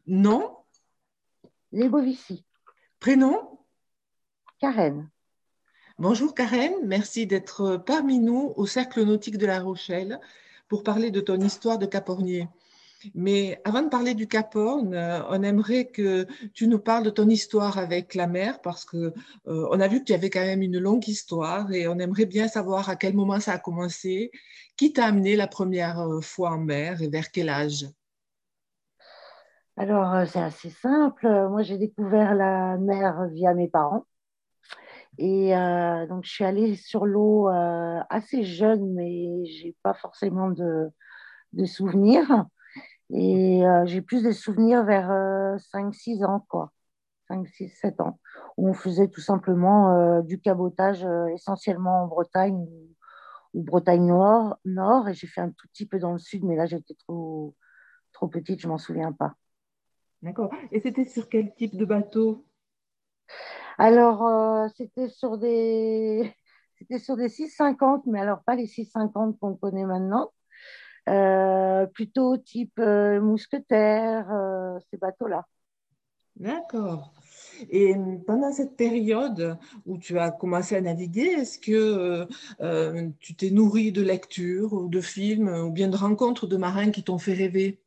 Nom, Les Bovici, prénom? Karen. Bonjour Karen, merci d'être parmi nous au Cercle nautique de La Rochelle pour parler de ton histoire de Capornier. Mais avant de parler du Cap-Horn, on aimerait que tu nous parles de ton histoire avec la mer parce que on a vu que tu avais quand même une longue histoire et on aimerait bien savoir à quel moment ça a commencé, qui t'a amené la première fois en mer et vers quel âge. Alors, c'est assez simple. Moi, j'ai découvert la mer via mes parents. Et donc, je suis allée sur l'eau assez jeune, mais j'ai pas forcément de souvenirs. Et j'ai plus des souvenirs vers 5-6 ans, quoi. 5-6-7 ans, où on faisait tout simplement du cabotage essentiellement en Bretagne ou Bretagne Nord. Et j'ai fait un tout petit peu dans le sud, mais là, j'étais trop petite, je m'en souviens pas. D'accord. Et c'était sur quel type de bateau? Alors, c'était sur des 650, mais alors pas les 650 qu'on connaît maintenant. Plutôt type mousquetaire, ces bateaux-là. D'accord. Et pendant cette période où tu as commencé à naviguer, est-ce que tu t'es nourri de lectures ou de films ou bien de rencontres de marins qui t'ont fait rêver?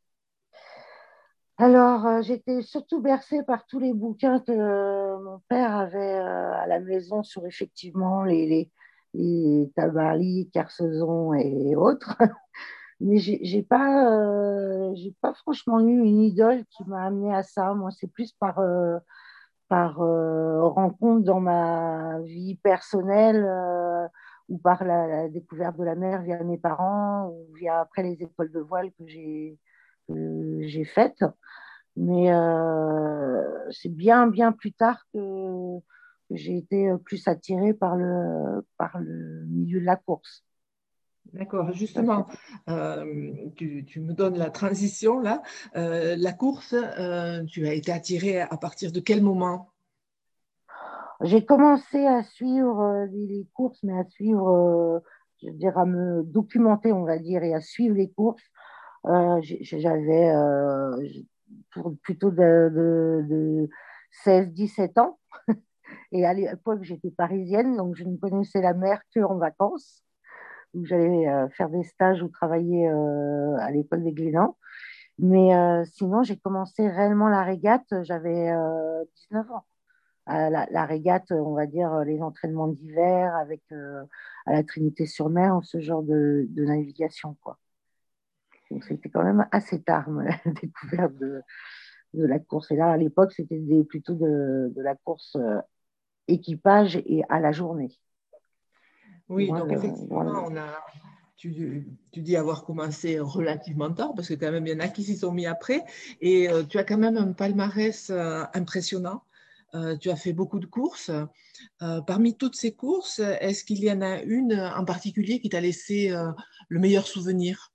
Alors, j'étais surtout bercée par tous les bouquins que mon père avait à la maison sur effectivement les Tabarly, Carsozon et autres. Mais j'ai pas franchement eu une idole qui m'a amenée à ça. Moi, c'est plus par rencontre dans ma vie personnelle ou par la découverte de la mer via mes parents ou via après les écoles de voile que j'ai faites. Mais c'est bien plus tard que j'ai été plus attirée par le milieu de la course. D'accord, Ça, justement, tu me donnes la transition là. La course, tu as été attirée à partir de quel moment? J'ai commencé à suivre les courses, mais à suivre, je veux dire, à me documenter, on va dire, et à suivre les courses. J'avais plutôt de 16-17 ans. Et à l'époque, j'étais parisienne, donc je ne connaissais la mer qu'en vacances, où j'allais faire des stages ou travailler à l'école des Glénans. Mais sinon, j'ai commencé réellement la régate, j'avais 19 ans. La régate, on va dire les entraînements d'hiver avec à la Trinité-sur-Mer, ce genre de navigation, quoi. Donc c'était quand même assez tard, la découverte de la course. Et là, à l'époque, c'était plutôt de la course équipage et à la journée. Oui, Loin donc le, loin effectivement, le- tu dis avoir commencé relativement tard, parce que quand même, il y en a qui s'y sont mis après, et tu as quand même un palmarès impressionnant. Tu as fait beaucoup de courses. Parmi toutes ces courses, est-ce qu'il y en a une en particulier qui t'a laissé le meilleur souvenir?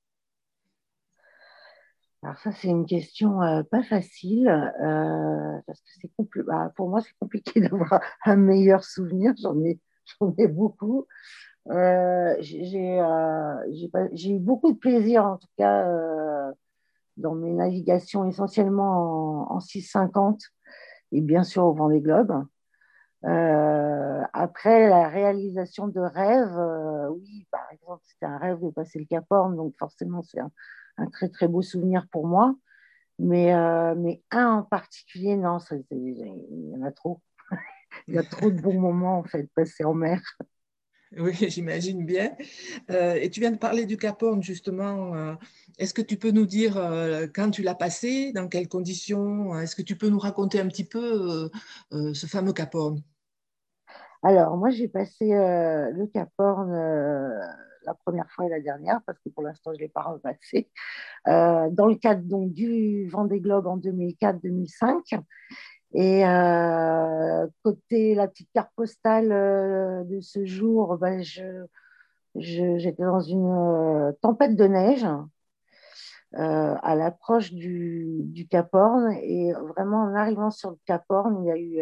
Alors ça, c'est une question pas facile parce que pour moi, c'est compliqué d'avoir un meilleur souvenir. J'en ai beaucoup. J'ai eu beaucoup de plaisir, en tout cas, dans mes navigations, essentiellement en 650 et bien sûr au Vendée Globe. Après, la réalisation de rêves, oui, par exemple, c'était un rêve de passer le Cap Horn, donc forcément, c'est un très, très beau souvenir pour moi. Mais un en particulier, non, il y en a trop. Il y a trop de bons moments, en fait, passés en mer. Oui, j'imagine bien. Et tu viens de parler du Cap Horn, justement. Est-ce que tu peux nous dire quand tu l'as passé, dans quelles conditions? Est-ce que tu peux nous raconter un petit peu ce fameux Cap Horn? Alors, moi, j'ai passé le Cap Horn la première fois et la dernière, parce que pour l'instant, je ne l'ai pas repassé, dans le cadre donc, du Vendée Globe en 2004-2005. Et côté la petite carte postale de ce jour, ben, j'étais dans une tempête de neige à l'approche du Cap Horn. Et vraiment, en arrivant sur le Cap Horn, il y a eu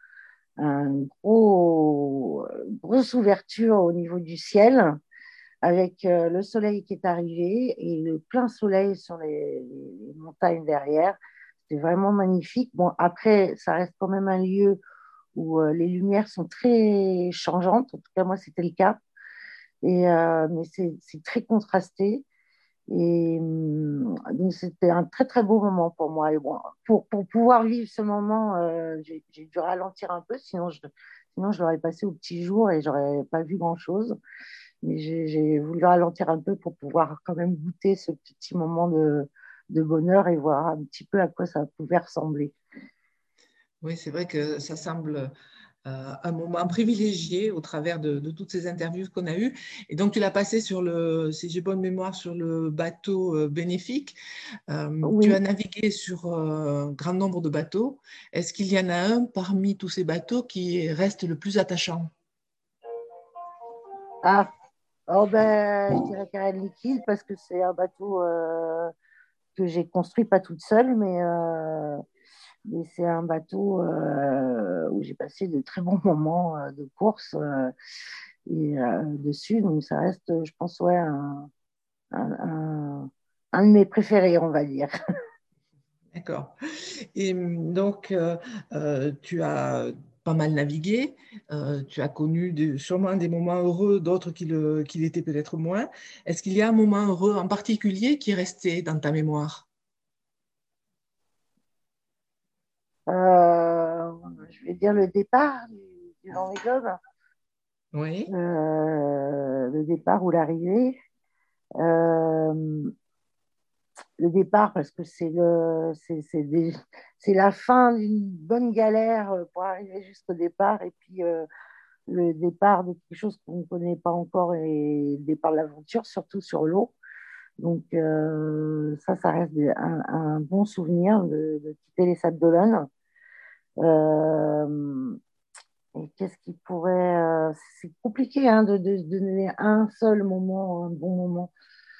une grosse ouverture au niveau du ciel avec le soleil qui est arrivé et le plein soleil sur les montagnes derrière. c'était vraiment magnifique. Bon, après, ça reste quand même un lieu où les lumières sont très changeantes. En tout cas, moi, c'était le cas. Mais c'est très contrasté. Donc, c'était un très, très beau moment pour moi. Et bon, pour pouvoir vivre ce moment, j'ai dû ralentir un peu, sinon je l'aurais passé au petit jour et j'aurais pas vu grand-chose. Mais j'ai voulu ralentir un peu pour pouvoir quand même goûter ce petit moment de bonheur et voir un petit peu à quoi ça pouvait ressembler. Oui, c'est vrai que ça semble un moment privilégié au travers de toutes ces interviews qu'on a eues. Et donc, tu l'as passé sur le, si j'ai bonne mémoire, sur le bateau bénéfique. Tu as Oui. navigué sur un grand nombre de bateaux. Est-ce qu'il y en a un parmi tous ces bateaux qui reste le plus attachant? Ah, oh ben, je dirais Carrel Liquide parce que c'est un bateau que j'ai construit pas toute seule, mais c'est un bateau où j'ai passé de très bons moments de course dessus. Donc ça reste, je pense, ouais, un, un- un de mes préférés, on va dire. D'accord. Et donc, tu as pas mal navigué, tu as connu sûrement des moments heureux, d'autres qui l'étaient peut-être moins. Est-ce qu'il y a un moment heureux en particulier qui est resté dans ta mémoire? Euh, je vais dire le départ du Vendée Globe, Oui, le départ ou l'arrivée. Euh, le départ parce que c'est la fin d'une bonne galère pour arriver jusqu'au départ et puis le départ de quelque chose qu'on ne connaît pas encore et le départ de l'aventure, surtout sur l'eau. Donc ça reste un bon souvenir de quitter les Sables d'Olonne. Euh, et qu'est-ce qui pourrait... c'est compliqué hein, de donner un seul moment, un bon moment.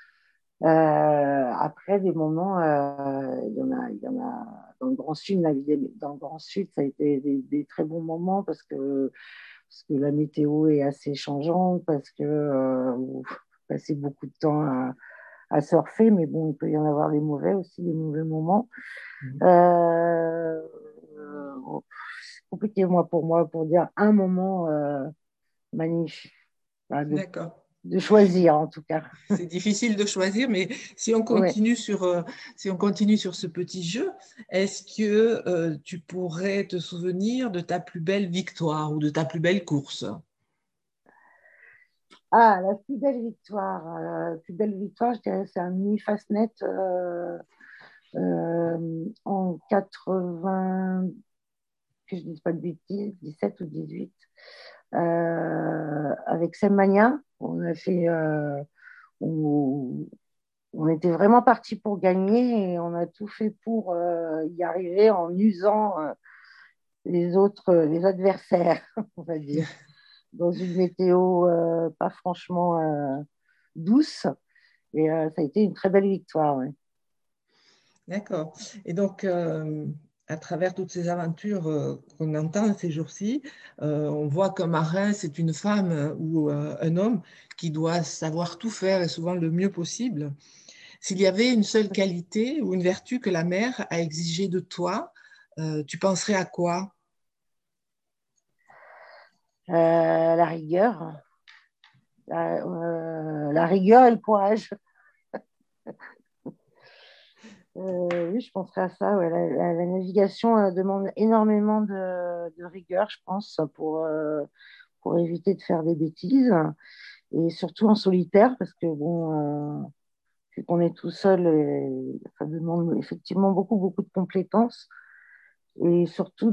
Après, des moments, il y en a dans le Grand Sud, dans le Grand Sud, ça a été des très bons moments parce que la météo est assez changeante, parce que vous passez beaucoup de temps à surfer, mais bon, il peut y en avoir des mauvais aussi, des mauvais moments. Bon, c'est compliqué pour moi pour dire un moment magnifique, voilà, d'accord. de choisir en tout cas. C'est difficile de choisir, mais si on Ouais. continue si on continue sur ce petit jeu, est-ce que tu pourrais te souvenir de ta plus belle victoire ou de ta plus belle course? Ah, la plus belle victoire, je dirais, c'est un mini Fastnet en 80, que je ne dise pas de bêtises, 17 ou 18, avec Semmania. On, on était vraiment parti pour gagner et on a tout fait pour y arriver en usant les adversaires, on va dire, dans une météo pas franchement douce. Et ça a été une très belle victoire. Ouais. D'accord. Et donc, à travers toutes ces aventures qu'on entend ces jours-ci, on voit qu'un marin, c'est une femme ou un homme qui doit savoir tout faire et souvent le mieux possible. S'il y avait une seule qualité ou une vertu que la mer a exigée de toi, tu penserais à quoi? La rigueur, la rigueur et le courage. Oui, je penserais à ça. Ouais. La navigation demande énormément de rigueur, je pense, pour éviter de faire des bêtises. Et surtout en solitaire, parce que bon, vu qu'on est tout seul, ça demande effectivement beaucoup, beaucoup de compétences. Et surtout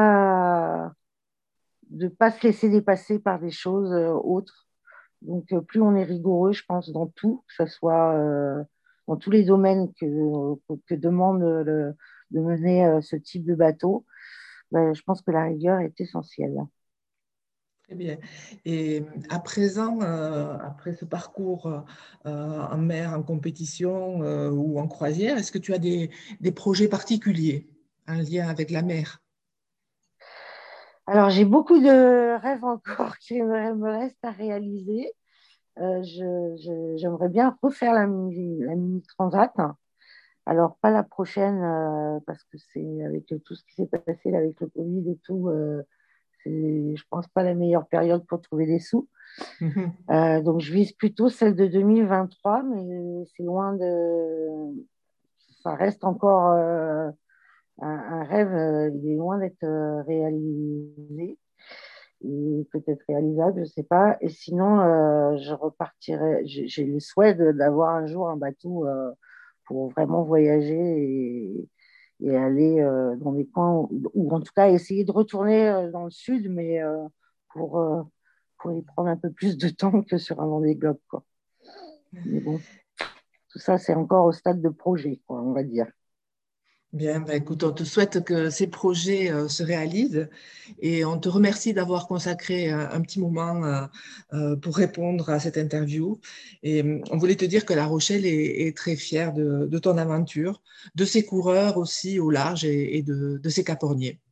de pas se laisser dépasser par des choses autres. Donc, plus on est rigoureux, je pense, dans tout, que ce soit dans tous les domaines que demande de mener ce type de bateau, ben, je pense que la rigueur est essentielle. Très bien. Et à présent, après ce parcours en mer, en compétition ou en croisière, est-ce que tu as des projets particuliers en lien avec la mer? Alors, j'ai beaucoup de rêves encore qui me restent à réaliser. J'aimerais bien refaire la mini transat. Alors, pas la prochaine, parce que c'est avec tout ce qui s'est passé là, avec le Covid et tout, c'est, je pense, pas la meilleure période pour trouver des sous. Mhm. Donc, je vise plutôt celle de 2023, mais c'est loin de. Ça reste encore un rêve, il est loin d'être réalisé, et peut-être réalisable, je ne sais pas. Et sinon, je repartirai. J'ai le souhait d'avoir un jour un bateau pour vraiment voyager et aller dans des coins, ou en tout cas essayer de retourner dans le sud, mais pour, euh, pour y prendre un peu plus de temps que sur un Vendée Globe, quoi. Mais bon, tout ça, c'est encore au stade de projet, quoi, on va dire. Bien, ben, écoute, on te souhaite que ces projets se réalisent et on te remercie d'avoir consacré un petit moment pour répondre à cette interview. Et on voulait te dire que La Rochelle est très fière de ton aventure, de ses coureurs aussi au large et de ses caporniers.